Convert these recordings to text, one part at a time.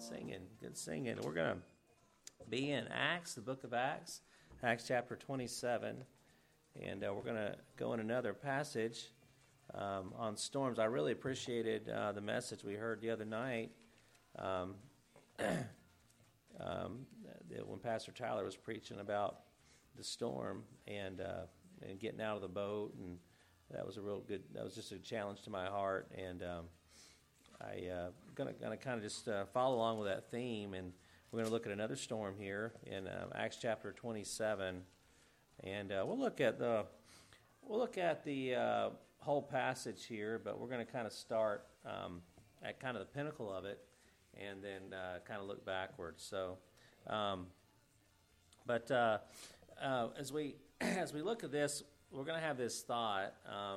Good singing. We're going to be in Acts, the book of Acts, Acts chapter 27, and we're going to go in another passage on storms. I really appreciated the message we heard the other night when Pastor Tyler was preaching about the storm and getting out of the boat, and that was just a challenge to my heart, and I'm going to kind of just follow along with that theme, and we're going to look at another storm here in Acts chapter 27, and we'll look at the whole passage here, but we're going to kind of start at kind of the pinnacle of it, and then kind of look backwards. So, as we look at this, we're going to have this thought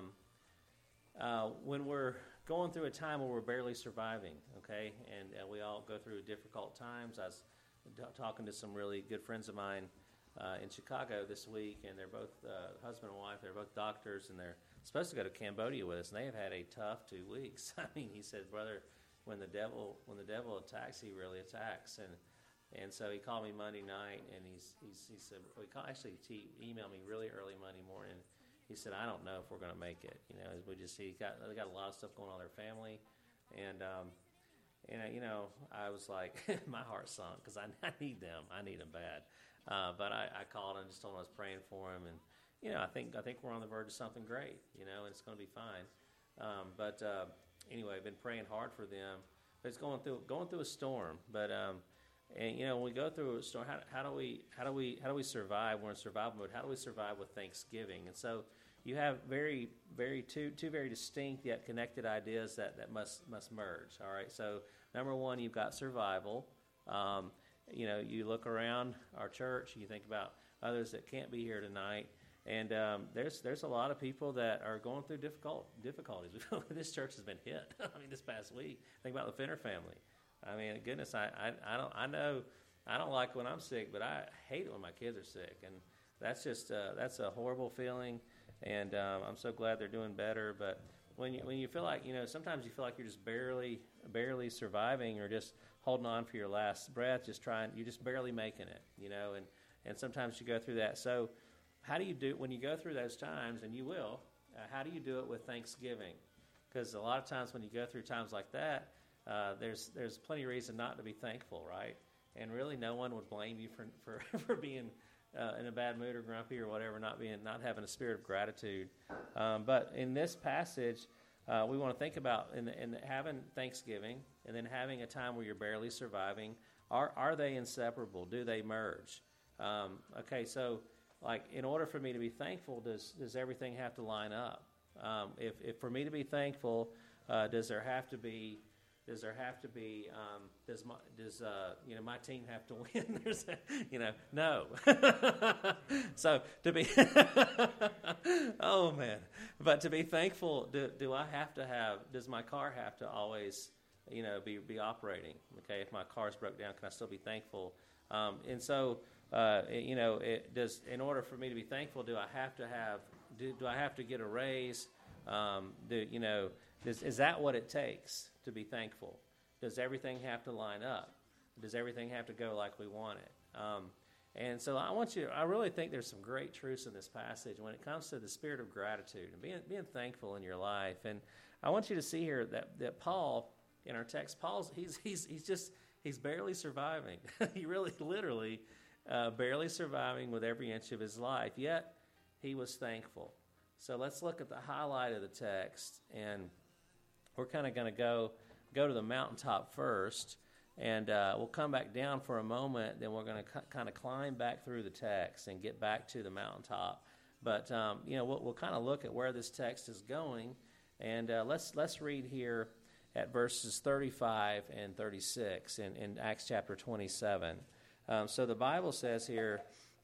when we're going through a time where we're barely surviving, okay? And we all go through difficult times. I was talking to some really good friends of mine in Chicago this week, and they're both husband and wife. They're both doctors, and they're supposed to go to Cambodia with us, and they have had a tough 2 weeks. I mean, he said, brother, when the devil attacks, he really attacks. And so he called me Monday night, and he said, he emailed me really early Monday morning. He said, I don't know if we're going to make it. You know, they got a lot of stuff going on in their family, and I was like, my heart sunk because I need them. I need them bad. But I called and just told him I was praying for him, and I think we're on the verge of something great. And it's going to be fine. Anyway, I've been praying hard for them. But it's going through a storm. But when we go through a storm, how do we survive? We're in survival mode. How do we survive with thanksgiving? And so you have two very distinct yet connected ideas that must merge. All right. So number one, you've got survival. You look around our church, you think about others that can't be here tonight, and there's a lot of people that are going through difficulties. This church has been hit. I mean, this past week. Think about the Finner family. I mean, goodness, I don't like when I'm sick, but I hate it when my kids are sick, and that's just that's a horrible feeling. And I'm so glad they're doing better. But when you feel like sometimes you feel like you're just barely surviving, or just holding on for your last breath, you're just barely making it, and sometimes you go through that. So how do you do when you go through those times, and you will? How do you do it with thanksgiving? Because a lot of times when you go through times like that, there's plenty of reason not to be thankful, right? And really, no one would blame you for being in a bad mood or grumpy or whatever, not having a spirit of gratitude. But in this passage, we want to think about in having thanksgiving and then having a time where you're barely surviving. Are they inseparable? Do they merge? Okay, so like in order for me to be thankful, does everything have to line up? If for me to be thankful, does my team have to win? No. So to be, oh man, but to be thankful, does my car have to always, be operating? Okay, if my car's broke down, can I still be thankful? And so, in order for me to be thankful, do I have to get a raise? Is that what it takes to be thankful? Does everything have to line up? Does everything have to go like we want it? And so I really think there's some great truths in this passage when it comes to the spirit of gratitude and being thankful in your life. And I want you to see here that Paul, in our text, he's barely surviving. He really, literally, barely surviving with every inch of his life. Yet, he was thankful. So let's look at the highlight of the text, and we're kind of going to go to the mountaintop first, and we'll come back down for a moment. Then we're going to kind of climb back through the text and get back to the mountaintop. But we'll kind of look at where this text is going, and let's read here at verses 35 and 36 in Acts chapter 27. So the Bible says here.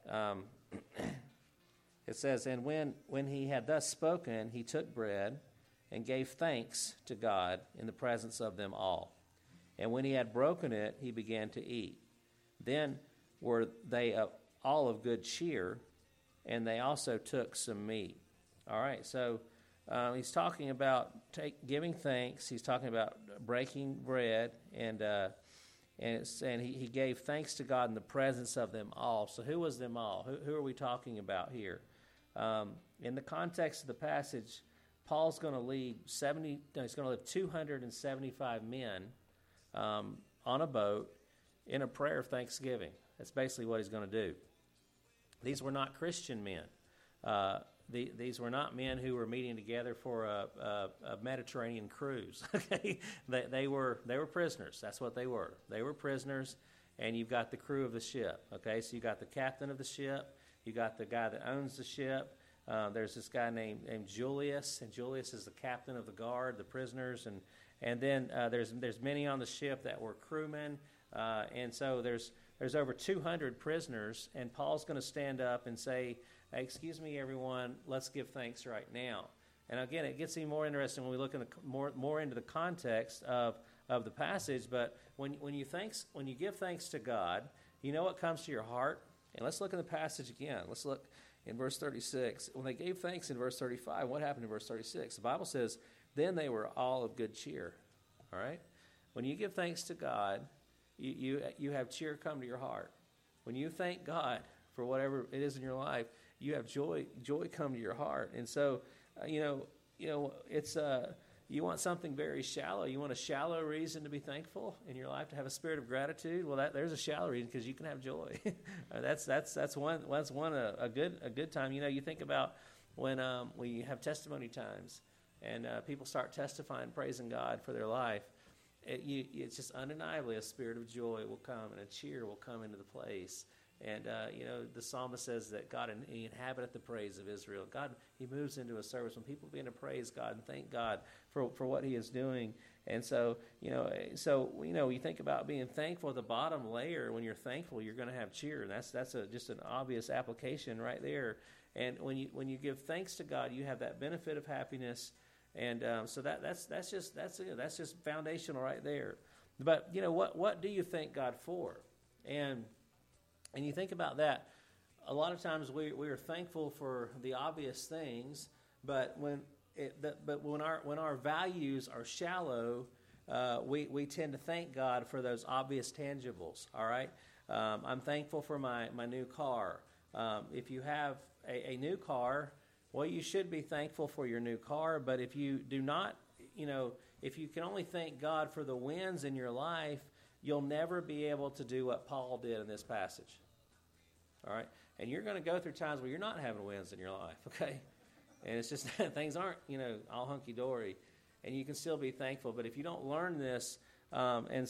It says, and when he had thus spoken, he took bread and gave thanks to God in the presence of them all. And when he had broken it, he began to eat. Then were they all of good cheer, and they also took some meat. All right, so he's talking about giving thanks. He's talking about breaking bread, and and he gave thanks to God in the presence of them all. So who was them all? Who are we talking about here? In the context of the passage, Paul's going to lead he's going to lead 275 men on a boat in a prayer of thanksgiving. That's basically what he's going to do. These were not Christian men. These were not men who were meeting together for a Mediterranean cruise. Okay, they were prisoners. That's what they were. They were prisoners, and you've got the crew of the ship. Okay, so you got the captain of the ship. You got the guy that owns the ship. There's this guy named Julius, and Julius is the captain of the guard, the prisoners, and then there's many on the ship that were crewmen, and so there's over 200 prisoners, and Paul's going to stand up and say, hey, excuse me, everyone, let's give thanks right now. And again, it gets even more interesting when we look in more into the context of the passage. But when you give thanks to God, you know what comes to your heart. And let's look in the passage again. Let's look in verse 36. When they gave thanks in verse 35, what happened in verse 36? The Bible says, then they were all of good cheer. All right? When you give thanks to God, you have cheer come to your heart. When you thank God for whatever it is in your life, you have joy come to your heart. And so, it's you want something very shallow. You want a shallow reason to be thankful in your life, to have a spirit of gratitude. Well, there's a shallow reason, because you can have joy. that's one a good time. You think about when we have testimony times and people start testifying, praising God for their life. It's just undeniably a spirit of joy will come, and a cheer will come into the place. And, the psalmist says that God, he inhabiteth the praise of Israel. God, he moves into a service when people begin to praise God and thank God for what he is doing. And so, you think about being thankful, the bottom layer, when you're thankful, you're going to have cheer. And that's just an obvious application right there. And when you give thanks to God, you have that benefit of happiness. And so that's just foundational right there. But, what do you thank God for? And you think about that, a lot of times we are thankful for the obvious things, but when our values are shallow, we tend to thank God for those obvious tangibles. All right, I'm thankful for my new car. If you have a new car, well, you should be thankful for your new car. But if you do not, if you can only thank God for the wins in your life, you'll never be able to do what Paul did in this passage. All right? And you're going to go through times where you're not having wins in your life, okay? And it's just things aren't, all hunky-dory. And you can still be thankful. But if you don't learn this, you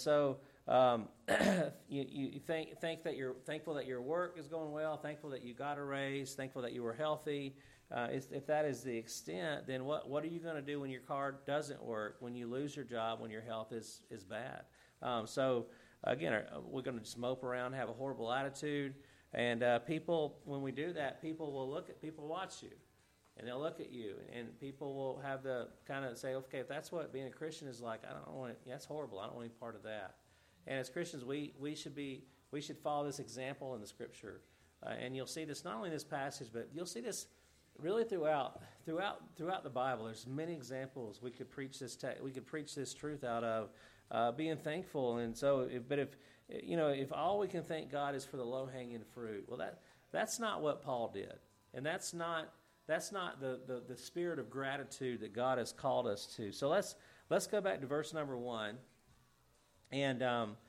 think that you're thankful that your work is going well, thankful that you got a raise, thankful that you were healthy. If that is the extent, then what are you going to do when your car doesn't work, when you lose your job, when your health is bad? So, again, we're going to just mope around, have a horrible attitude. And people, when we do that, people watch you. And they'll look at you. And people will have the kind of say, okay, if that's what being a Christian is like, that's horrible. I don't want any part of that. And as Christians, we should follow this example in the Scripture. And you'll see this not only in this passage, but you'll see this really throughout the Bible. There's many examples we could preach this truth out of, being thankful. And so, if all we can thank God is for the low-hanging fruit, well, that's not what Paul did, and that's not the spirit of gratitude that God has called us to. So let's go back to verse number 1, and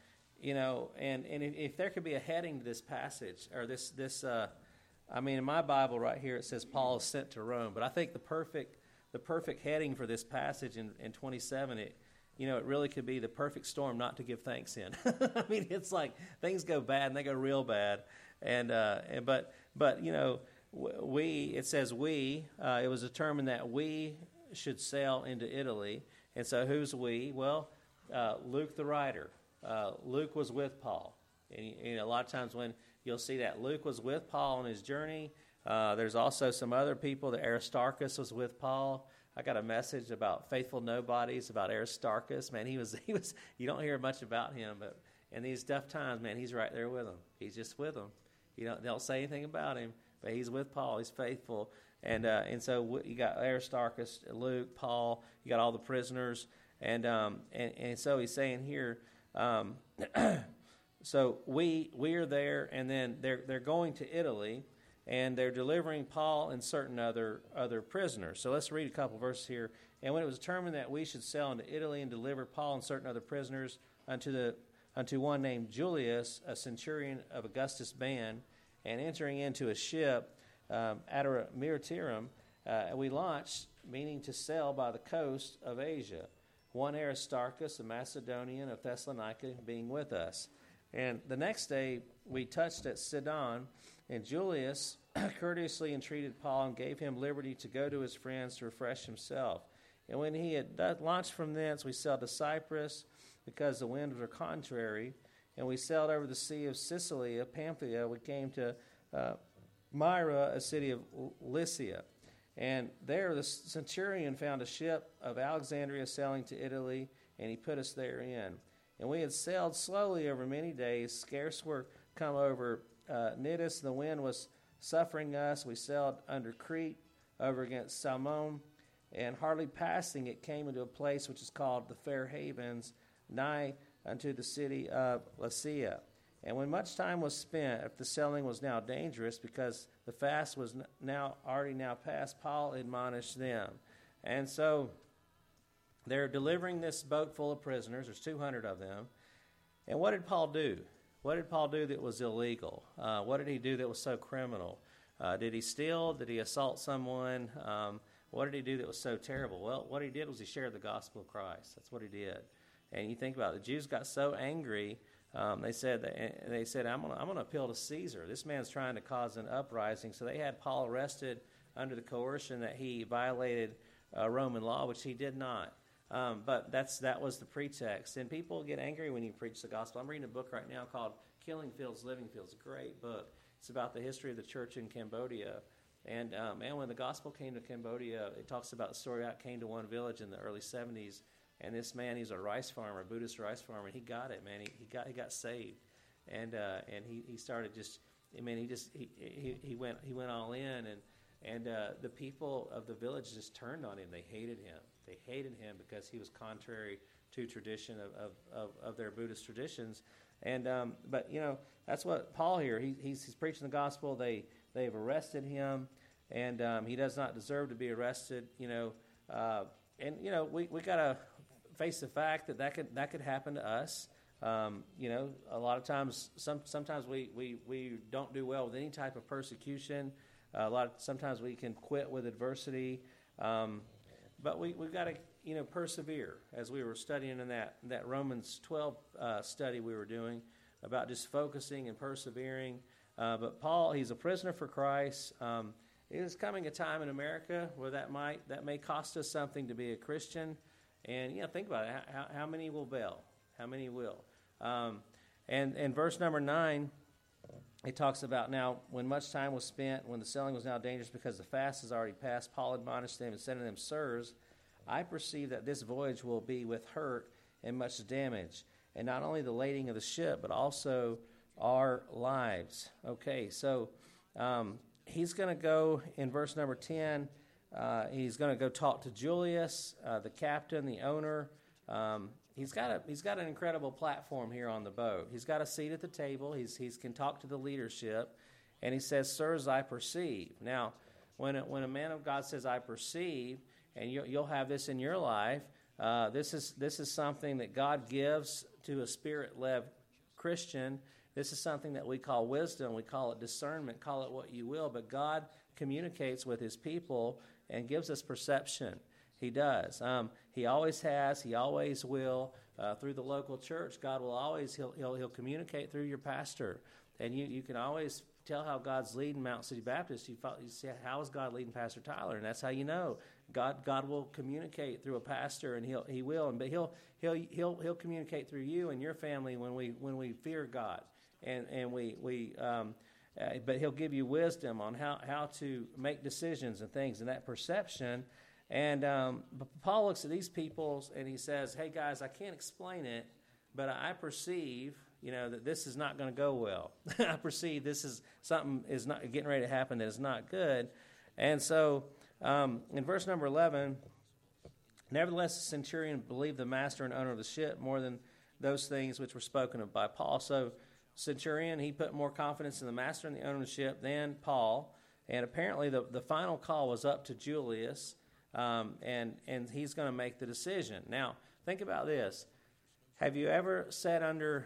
if there could be a heading to this passage, or this in my Bible right here it says Paul is sent to Rome, but I think the perfect heading for this passage in 27, it really could be the perfect storm not to give thanks in. I mean, it's like things go bad and they go real bad, but it says it was determined that we should sail into Italy, and so who's we? Well, Luke the writer. Luke was with Paul, and a lot of times when you'll see that Luke was with Paul on his journey. There's also some other people. That Aristarchus was with Paul. I got a message about faithful nobodies, about Aristarchus. Man, he was. You don't hear much about him, but in these tough times, man, he's right there with them. He's just with them. They don't say anything about him, but he's with Paul. He's faithful, and so you got Aristarchus, Luke, Paul. You got all the prisoners, and so he's saying here, So we are there, and then they're going to Italy, and they're delivering Paul and certain other prisoners. So let's read a couple verses here. And when it was determined that we should sail into Italy and deliver Paul and certain other prisoners unto one named Julius, a centurion of Augustus' band, and entering into a ship, Adramyttium, we launched, meaning to sail by the coast of Asia, one Aristarchus, a Macedonian of Thessalonica, being with us. And the next day we touched at Sidon, and Julius courteously entreated Paul and gave him liberty to go to his friends to refresh himself. And when he had launched from thence, we sailed to Cyprus, because the winds were contrary, and we sailed over the sea of Sicily, of Pamphylia. We came to Myra, a city of Lycia. And there the centurion found a ship of Alexandria sailing to Italy, and he put us therein. And we had sailed slowly over many days, scarce were come over Cnidus. The wind was suffering us. We sailed under Crete, over against Salmon, and hardly passing it came into a place which is called the Fair Havens, nigh unto the city of Lasea. And when much time was spent, if the sailing was now dangerous, because the fast was already past, Paul admonished them. And so they're delivering this boat full of prisoners. There's 200 of them. And what did Paul do? What did Paul do that was illegal? What did he do that was so criminal? Did he steal? Did he assault someone? What did he do that was so terrible? Well, what he did was he shared the gospel of Christ. That's what he did. And you think about it, the Jews got so angry, they said, I'm going to appeal to Caesar. This man's trying to cause an uprising. So they had Paul arrested under the coercion that he violated Roman law, which he did not. But that was the pretext. And people get angry when you preach the gospel. I'm reading a book right now called Killing Fields, Living Fields. A great book. It's about the history of the church in Cambodia. And, when the gospel came to Cambodia, it talks about the story how it came to one village in the early 70s. And this man, he's a rice farmer, a Buddhist rice farmer, and he got it, man. He got saved, and he started he went all in, and the people of the village just turned on him. They hated him. They hated him because he was contrary to tradition of their Buddhist traditions. And but that's what Paul here. He's preaching the gospel. They've arrested him, and he does not deserve to be arrested. We gotta face the fact that could happen to us. A lot of times, sometimes we don't do well with any type of persecution. Sometimes we can quit with adversity, but we've got to persevere. As we were studying in that Romans 12 study we were doing about just focusing and persevering. But Paul, he's a prisoner for Christ. It is coming a time in America where that may cost us something to be a Christian. And, think about it. How many will bail? How many will? And in verse number 9, it talks about, now, when much time was spent, when the sailing was now dangerous because the fast is already past, Paul admonished them and said to them, Sirs, I perceive that this voyage will be with hurt and much damage, and not only the lading of the ship, but also our lives. Okay, so he's going to go in verse number 10. He's going to go talk to Julius, the captain, the owner. He's got an incredible platform here on the boat. He's got a seat at the table. He can talk to the leadership, and he says, "Sirs, I perceive." Now, when a man of God says, "I perceive," and you'll have this in your life, this is something that God gives to a spirit-led Christian. This is something that we call wisdom. We call it discernment. Call it what you will, but God communicates with His people and gives us perception. He does. He always has. He always will. Through the local church, God will always, he'll communicate through your pastor. And you can always tell how God's leading Mount City Baptist. You say, how is God leading Pastor Tyler? And that's how you know. God will communicate through a pastor, and he will. But he'll communicate through you and your family when we fear God. But he'll give you wisdom on how to make decisions and things, and that perception. And Paul looks at these people and he says, "Hey guys, I can't explain it, but I perceive, that this is not going to go well. I perceive something is not getting ready to happen that is not good." And so, in verse number 11, nevertheless, the centurion believed the master and owner of the ship more than those things which were spoken of by Paul. So centurion, he put more confidence in the master and the ownership than Paul. And apparently the final call was up to Julius, and he's going to make the decision. Now, think about this. Have you ever sat under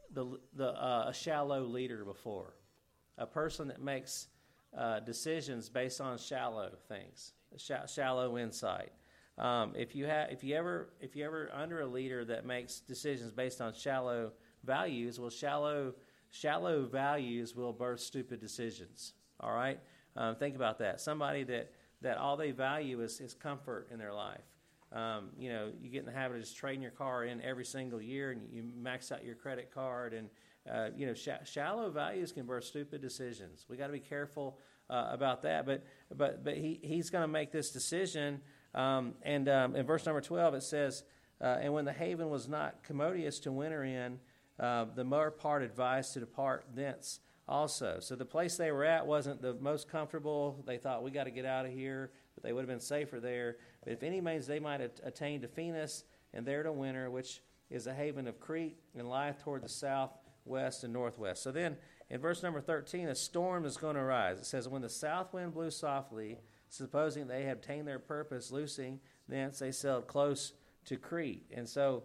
a shallow leader before? A person that makes decisions based on shallow things, shallow insight. If you ever under a leader that makes decisions based on shallow values, well, shallow values will birth stupid decisions. All right, think about that. Somebody that all they value is comfort in their life. You get in the habit of just trading your car in every single year, and you max out your credit card, and shallow values can birth stupid decisions. We got to be careful about that. But he's going to make this decision. In verse number 12 it says, and when the haven was not commodious to winter in, the more part advised to depart thence also. So the place they were at wasn't the most comfortable. They thought, we got to get out of here, but they would have been safer there. But if any means they might attain to Phoenix, and there to winter, which is a haven of Crete, and lieth toward the south, west, and northwest. So then, in verse number 13, a storm is going to arise. It says, when the south wind blew softly, supposing they had obtained their purpose, loosing thence they sailed close to Crete. And so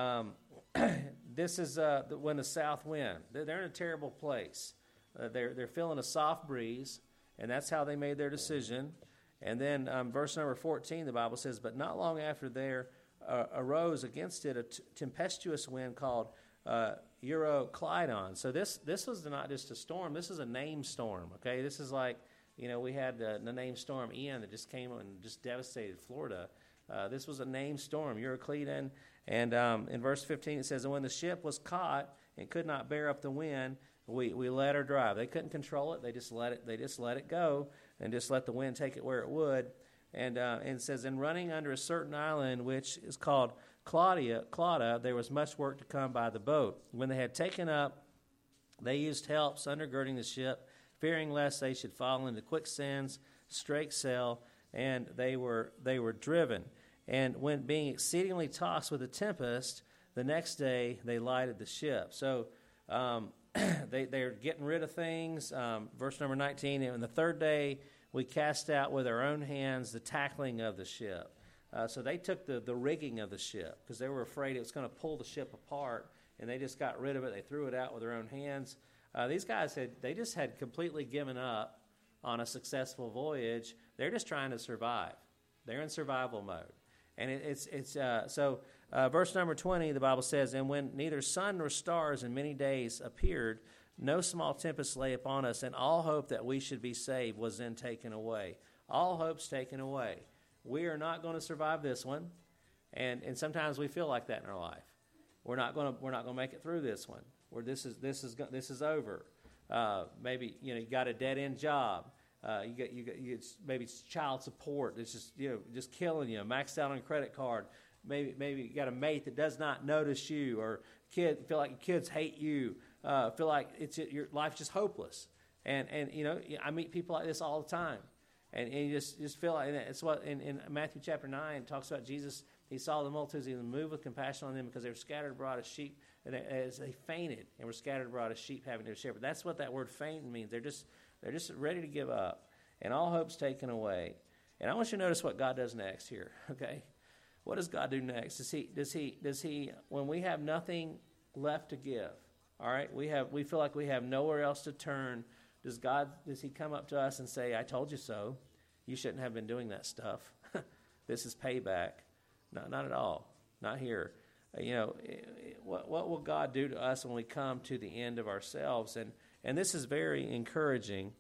this is when the south wind. They're in a terrible place. They're feeling a soft breeze, and that's how they made their decision. And then verse number 14, the Bible says, but not long after there arose against it a tempestuous wind called Euroclydon. So this was not just a storm. This is a named storm, okay? This is like, we had the named storm Ian that just came and just devastated Florida. This was a named storm, Euroclydon. And in verse 15 it says, and when the ship was caught and could not bear up the wind, we let her drive. They couldn't control it. They just let it go and just let the wind take it where it would. And it says, in running under a certain island, which is called Clauda, there was much work to come by the boat. When they had taken up, they used helps undergirding the ship, fearing lest they should fall into quicksands, strake sail, and they were driven. And when being exceedingly tossed with a tempest, the next day they lighted the ship. So they're getting rid of things. Verse number 19, and the third day we cast out with our own hands the tackling of the ship. So they took the rigging of the ship because they were afraid it was going to pull the ship apart, and they just got rid of it. They threw it out with their own hands. These guys had completely given up on a successful voyage. They're just trying to survive. They're in survival mode. And so verse number 20, the Bible says, and when neither sun nor stars in many days appeared, no small tempest lay upon us, and all hope that we should be saved was then taken away. All hope's taken away. We are not going to survive this one, and sometimes we feel like that in our life. We're not going to make it through this one. Where this is over. Maybe you got a dead end job. You got maybe it's child support. It's just killing you. Maxed out on a credit card. Maybe you got a mate that does not notice you, or feel like your kids hate you. Feel like your life's just hopeless. And I meet people like this all the time. And you just feel like it's what in Matthew chapter 9 talks about Jesus. He saw the multitudes, he was moved with compassion on them because they were scattered abroad as sheep, and as they fainted and were scattered abroad as sheep having no shepherd. That's what that word faint means. They're just ready to give up, and all hope's taken away. And I want you to notice what God does next here. Okay, what does God do next? Does he when we have nothing left to give? All right, we feel like we have nowhere else to turn. Does he come up to us and say, "I told you so. You shouldn't have been doing that stuff. This is payback." No, not at all. Not here. What will God do to us when we come to the end of ourselves? And this is very encouraging.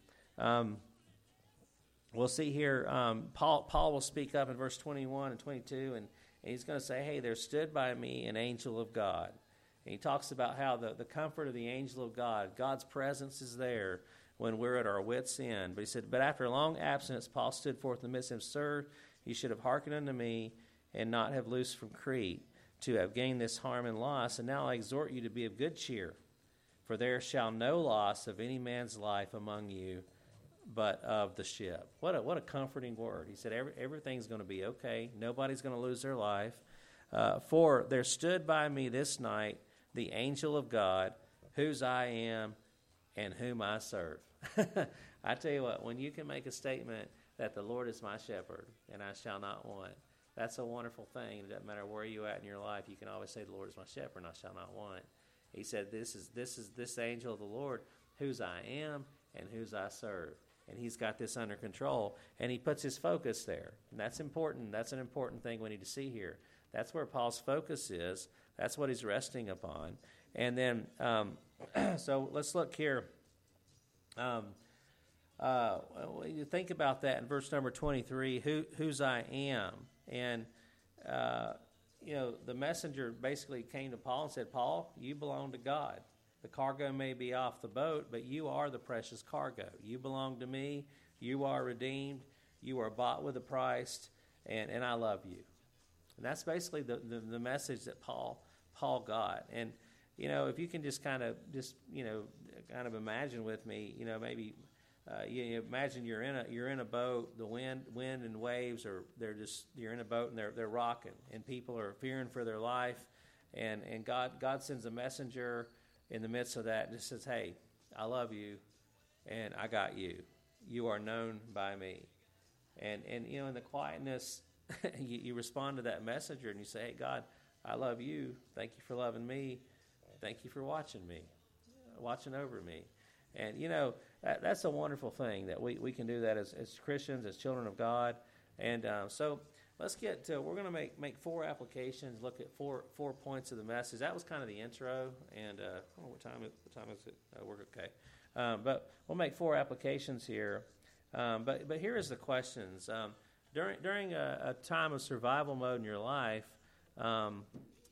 We'll see here, Paul will speak up in verse 21 and 22, and he's going to say, hey, there stood by me an angel of God. And he talks about how the comfort of the angel of God, God's presence is there when we're at our wits' end. But he said, but after a long absence, Paul stood forth in the midst of him, sir, you should have hearkened unto me and not have loosed from Crete, to have gained this harm and loss. And now I exhort you to be of good cheer, for there shall no loss of any man's life among you, but of the ship. What a comforting word. He said everything's going to be okay. Nobody's going to lose their life. For there stood by me this night the angel of God, whose I am and whom I serve. I tell you what, when you can make a statement that the Lord is my shepherd and I shall not want, that's a wonderful thing. It doesn't matter where you're at in your life. You can always say the Lord is my shepherd and I shall not want. He said, this is this angel of the Lord, whose I am and whose I serve. And he's got this under control, and he puts his focus there. And that's important. That's an important thing we need to see here. That's where Paul's focus is. That's what he's resting upon. And then, so let's look here. You think about that in verse number 23, whose I am. And, the messenger basically came to Paul and said, Paul, you belong to God. The cargo may be off the boat, but you are the precious cargo. You belong to me. You are redeemed. You are bought with a price, and I love you. And that's basically the message that Paul got. And, if you can just kind of imagine with me, maybe you imagine you're in a boat. The wind and waves you're in a boat and they're rocking, and people are fearing for their life, and God sends a messenger in the midst of that, just says, hey, I love you, and I got you. You are known by me. And in the quietness, you respond to that messenger, and you say, hey, God, I love you. Thank you for loving me. Thank you for watching me, watching over me. And, that's a wonderful thing that we can do that as Christians, as children of God. And so let's get to, we're going to make 4 applications, look at four points of the message. That was kind of the intro, and what time is it? We're okay. But we'll make 4 applications here. But here is the questions. During a time of survival mode in your life, and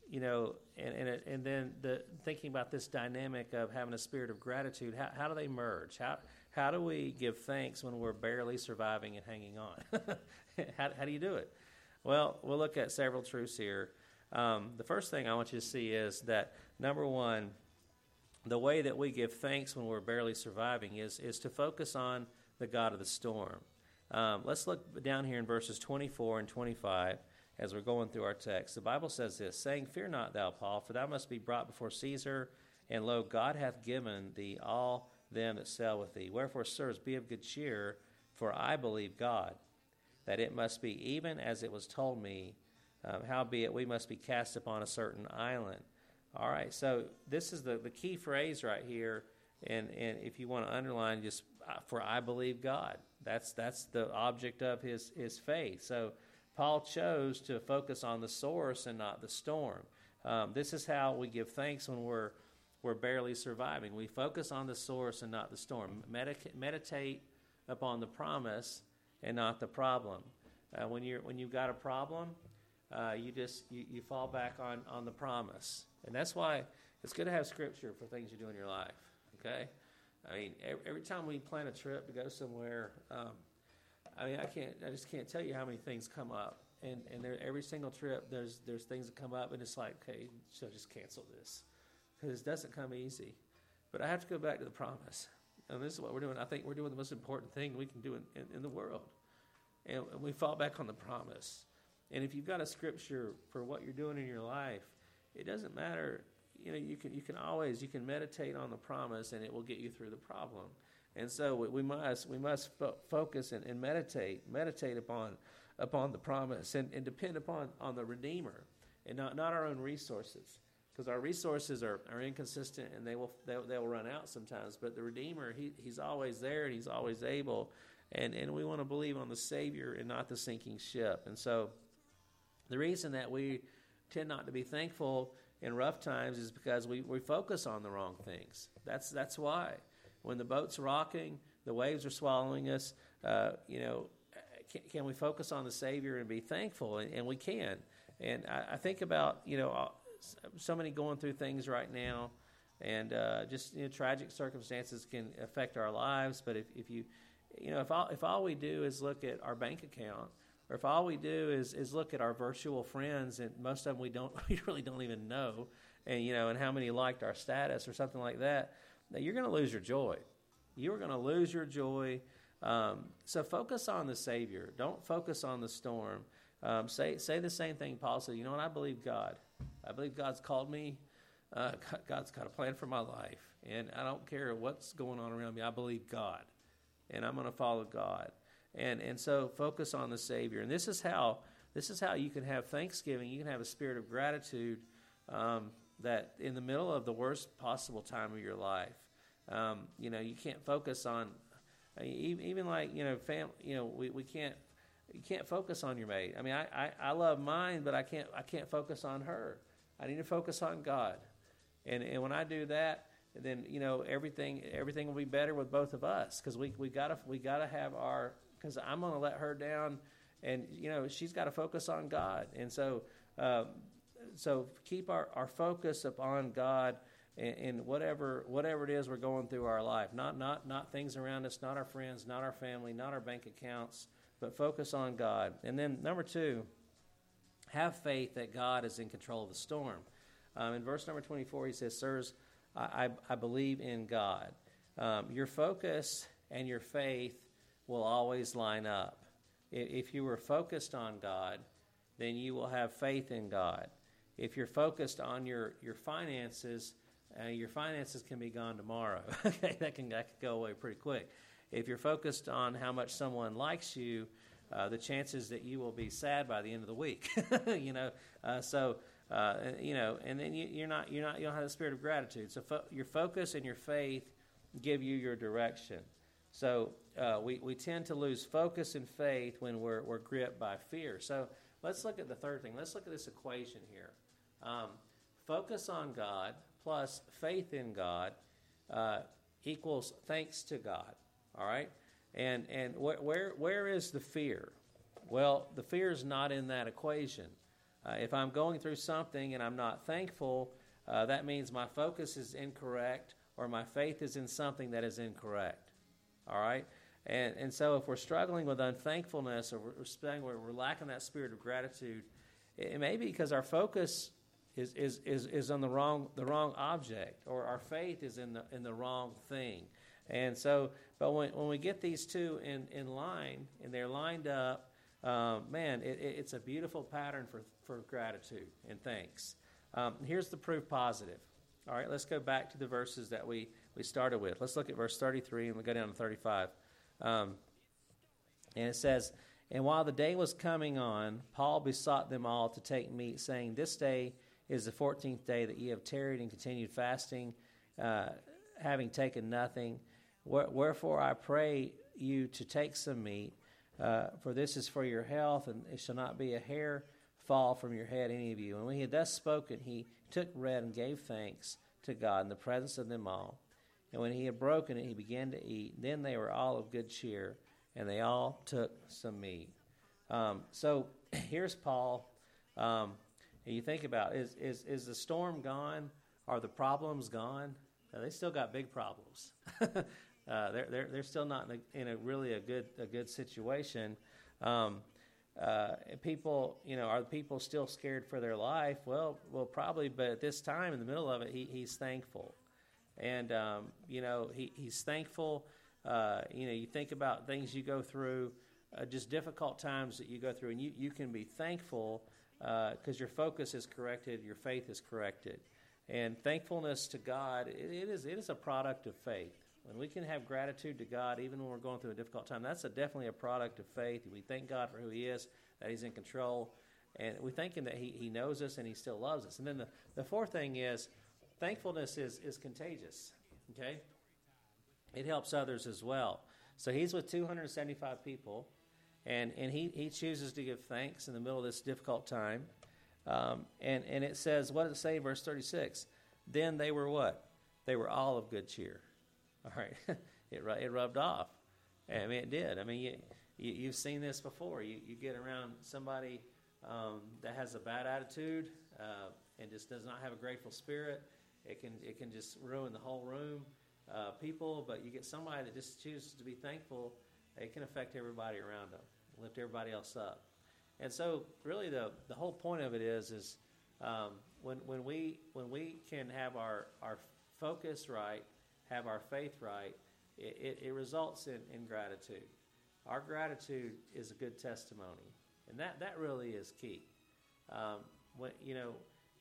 then thinking about this dynamic of having a spirit of gratitude, how do they merge? How do we give thanks when we're barely surviving and hanging on? How do you do it? Well, we'll look at several truths here. The first thing I want you to see is that, number one, the way that we give thanks when we're barely surviving is to focus on the God of the storm. Let's look down here in verses 24 and 25 as we're going through our text. The Bible says this, saying, Fear not thou, Paul, for thou must be brought before Caesar, and lo, God hath given thee all them that sail with thee. Wherefore, sirs, be of good cheer, for I believe God, that it must be even as it was told me, howbeit we must be cast upon a certain island. All right, so this is the key phrase right here, and if you want to underline, just for I believe God. That's the object of his faith. So Paul chose to focus on the source and not the storm. This is how we give thanks when we're barely surviving. We focus on the source and not the storm. Meditate upon the promise and not the problem. When you've got a problem, you fall back on the promise, and that's why it's good to have scripture for things you do in your life. Okay, I mean every time we plan a trip to go somewhere, I just can't tell you how many things come up, and every single trip there's things that come up, and it's like, okay, so just cancel this because it doesn't come easy. But I have to go back to the promise, and this is what we're doing. I think we're doing the most important thing we can do in the world. And we fall back on the promise. And if you've got a scripture for what you're doing in your life, it doesn't matter. You can meditate on the promise, and it will get you through the problem. And so we must focus and meditate upon the promise and depend on the Redeemer and not our own resources, because our resources are inconsistent and they will run out sometimes. But the Redeemer, he's always there and he's always able. And we want to believe on the Savior and not the sinking ship. And so the reason that we tend not to be thankful in rough times is because we focus on the wrong things. That's why. When the boat's rocking, the waves are swallowing us, can we focus on the Savior and be thankful? And we can. And I think about, so many going through things right now, and tragic circumstances can affect our lives. But if all we do is look at our bank account, or if all we do is look at our virtual friends, and most of them we really don't even know, and how many liked our status or something like that, you're going to lose your joy. You are going to lose your joy. So focus on the Savior. Don't focus on the storm. Say the same thing Paul said. You know what? I believe God. I believe God's called me God's got a plan for my life, and I don't care what's going on around me. I believe God, and I'm going to follow God, and so focus on the Savior. And this is how you can have thanksgiving. You can have a spirit of gratitude that in the middle of the worst possible time of your life, you can't focus on even like we can't. You can't focus on your mate. I mean, I love mine, but I can't focus on her. I need to focus on God, and when I do that, then everything will be better with both of us, because we gotta have our, because I'm gonna let her down, and she's got to focus on God, and so keep our focus upon God in whatever it is we're going through our life, not things around us, not our friends, not our family, not our bank accounts, but focus on God. And then number 2, have faith that God is in control of the storm. In verse number 24, he says, "Sirs, I believe in God." Your focus and your faith will always line up. If you were focused on God, then you will have faith in God. If you're focused on your finances can be gone tomorrow. Okay, that can go away pretty quick. If you're focused on how much someone likes you, the chances that you will be sad by the end of the week, and then you don't have the spirit of gratitude. So your focus and your faith give you your direction. So we tend to lose focus and faith when we're gripped by fear. So let's look at the third thing. Let's look at this equation here. Focus on God plus faith in God equals thanks to God. All right, and where is the fear? Well, the fear is not in that equation. If I'm going through something and I'm not thankful, that means my focus is incorrect, or my faith is in something that is incorrect. All right, and so if we're struggling with unthankfulness, or we're lacking that spirit of gratitude, it may be because our focus is on the wrong object, or our faith is in the wrong thing. And so, but when we get these two in line, and they're lined up, it's a beautiful pattern for gratitude and thanks. Here's the proof positive. All right, let's go back to the verses that we started with. Let's look at verse 33, and we'll go down to 35. And it says, "And while the day was coming on, Paul besought them all to take meat, saying, 'This day is the 14th day that ye have tarried and continued fasting, having taken nothing. Wherefore I pray you to take some meat, for this is for your health, and it shall not be a hair fall from your head, any of you.' And when he had thus spoken, he took bread and gave thanks to God in the presence of them all. And when he had broken it, he began to eat. Then they were all of good cheer, and they all took some meat." So here's Paul. And you think about, is the storm gone? Are the problems gone? They still got big problems. They're still not in a really good situation. People, are the people still scared for their life? Well, probably. But at this time, in the middle of it, he's thankful, and he's thankful. You think about things you go through, just difficult times that you go through, and you can be thankful because your focus is corrected, your faith is corrected. And thankfulness to God, it is a product of faith. When we can have gratitude to God, even when we're going through a difficult time, that's definitely a product of faith. We thank God for who He is, that He's in control, and we thank Him that He knows us and He still loves us. And then the fourth thing is, thankfulness is contagious, okay? It helps others as well. So he's with 275 people, and he chooses to give thanks in the middle of this difficult time. And it says, what does it say in verse 36? Then they were what? They were all of good cheer. All right, it rubbed off. I mean, it did. I mean, you've seen this before. You get around somebody that has a bad attitude and just does not have a grateful spirit. It can just ruin the whole room, people. But you get somebody that just chooses to be thankful. It can affect everybody around them, lift everybody else up. And so, really, the whole point of it is when we can have our focus right, have our faith right, it results in gratitude. Our gratitude is a good testimony, and that really is key.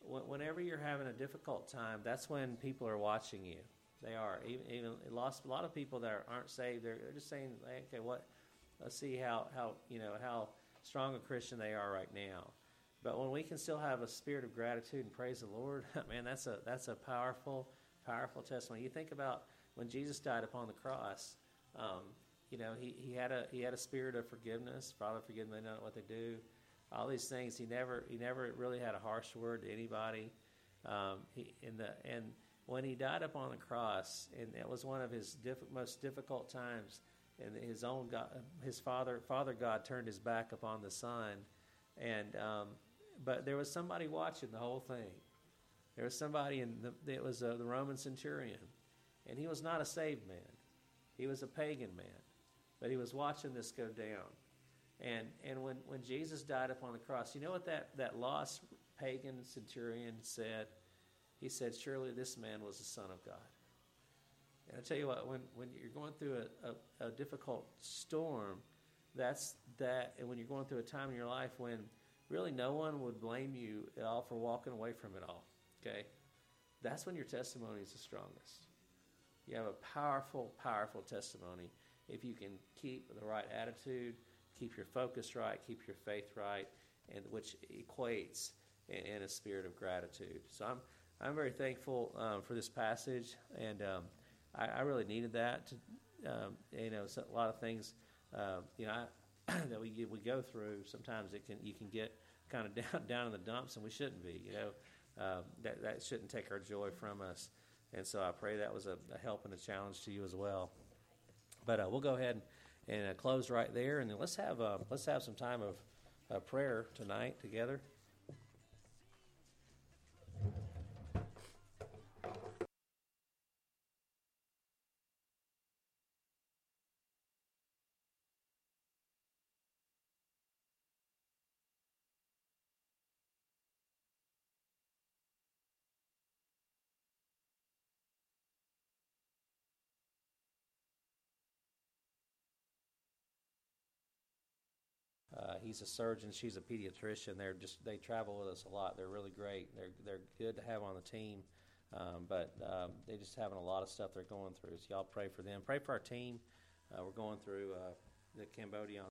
whenever you're having a difficult time, that's when people are watching you. They are. Even lost a lot of people that aren't saved. They're just saying, okay, what? Let's see how how strong a Christian they are right now. But when we can still have a spirit of gratitude and praise the Lord, man, that's a powerful testimony. You think about when Jesus died upon the cross. He had a spirit of forgiveness. Father, forgive them; they don't know what they do. All these things. He never really had a harsh word to anybody. And when he died upon the cross, and it was one of his most difficult times, and his own God, his Father God turned his back upon the Son, and but there was somebody watching the whole thing. There was somebody it was the Roman centurion, and he was not a saved man. He was a pagan man, but he was watching this go down. And when Jesus died upon the cross, you know what that lost pagan centurion said? He said, surely this man was the Son of God. And I tell you what, when you're going through a difficult storm, and when you're going through a time in your life when really no one would blame you at all for walking away from it all, okay? That's when your testimony is the strongest. You have a powerful, powerful testimony if you can keep the right attitude, keep your focus right, keep your faith right, and which equates in a spirit of gratitude. So I'm very thankful for this passage, and I really needed that. So a lot of things, that we go through. Sometimes you can get kind of down in the dumps, and we shouldn't be. That shouldn't take our joy from us. And so I pray that was a help and a challenge to you as well. But we'll go ahead and close right there, and then let's have some time of prayer tonight together. He's a surgeon. She's a pediatrician. They travel with us a lot. They're really great. They're good to have on the team, but they just having a lot of stuff they're going through. So y'all pray for them. Pray for our team. We're going through the Cambodia